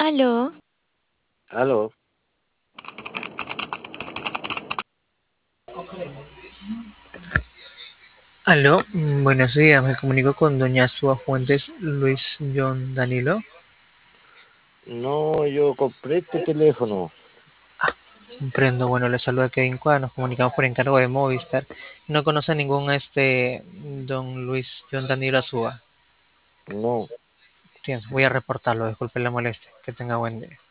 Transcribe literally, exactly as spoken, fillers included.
Aló, Aló, Aló, mm, buenos días, me comunico con doña Sua Fuentes Luis John Danilo. no, yo compré este teléfono. Comprendo, bueno, le saluda Kevin Cuadra, nos comunicamos por encargo de Movistar. No conoce ningún este don Luis John Danilo Azúa. No, Bien, voy a reportarlo, disculpe la molestia, que tenga buen día.